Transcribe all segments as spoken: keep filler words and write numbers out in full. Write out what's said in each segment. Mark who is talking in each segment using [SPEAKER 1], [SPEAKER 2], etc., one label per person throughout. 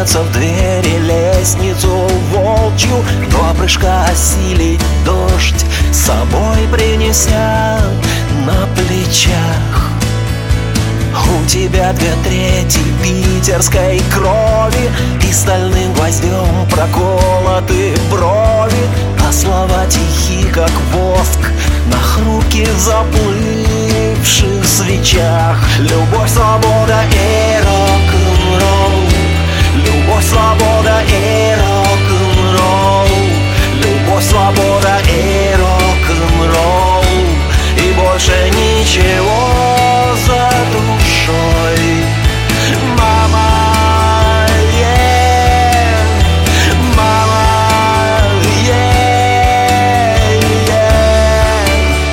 [SPEAKER 1] постучаться в двери, лестницу волчью, до прыжка осилить дождь, с собой принеся на плечах. У тебя две трети питерской крови, и стальным гвоздем проколоты брови, а слова тихи, как воск на хрупких заплывших свечах. Любовь, свобода и рок-н-ролл, любовь, свобода и рок-н-ролл, любовь, свобода и рок-н-ролл, и больше ничего за душой. Мама, yeah, мама, yeah, yeah.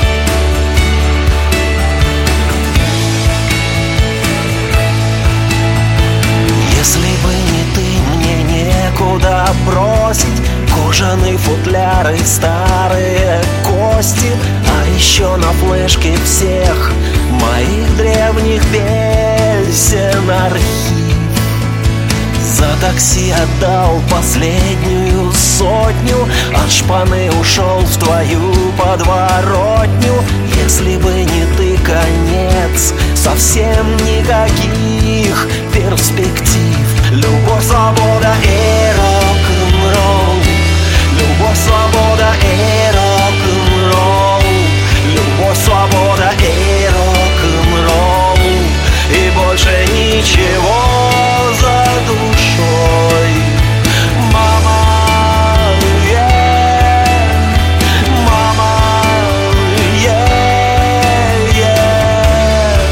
[SPEAKER 1] Если бы не ты, мне некуда бросить кожаные футляры, старые кости, а еще на флешке всех моих древних песен архив. За такси отдал последнюю сотню, от шпаны ушел в твою подворотню. Если бы не ты, конец, совсем никаких перспектив. Любовь, свобода и рок-н-ролл, любовь, свобода и рок-н-ролл, любовь, свобода и рок-н-ролл, и больше ничего за душой. Мама, yeah, мама, yeah, yeah.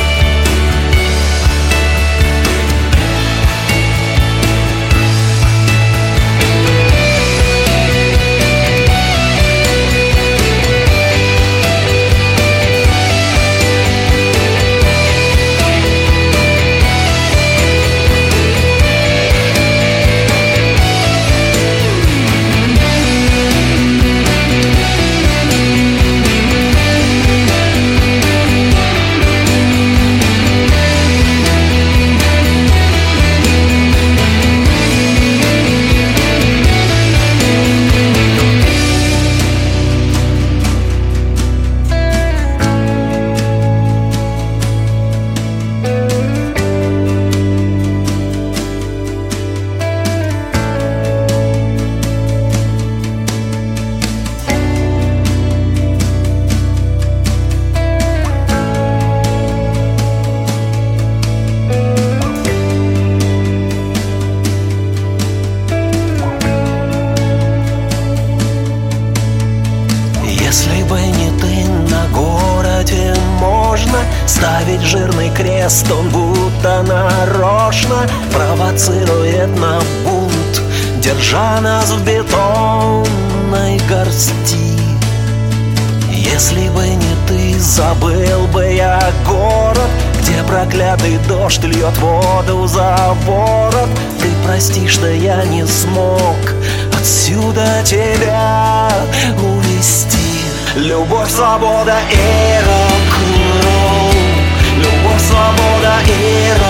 [SPEAKER 1] Если бы не ты, на городе можно ставить жирный крест, он будто нарочно провоцирует на бунт, держа нас в бетонной горсти. Если бы не ты, забыл бы я город, где проклятый дождь льет воду за ворот. Ты прости, что я не смог отсюда тебя увести. Любовь, свобода и рок-н-ролл, любовь, свобода и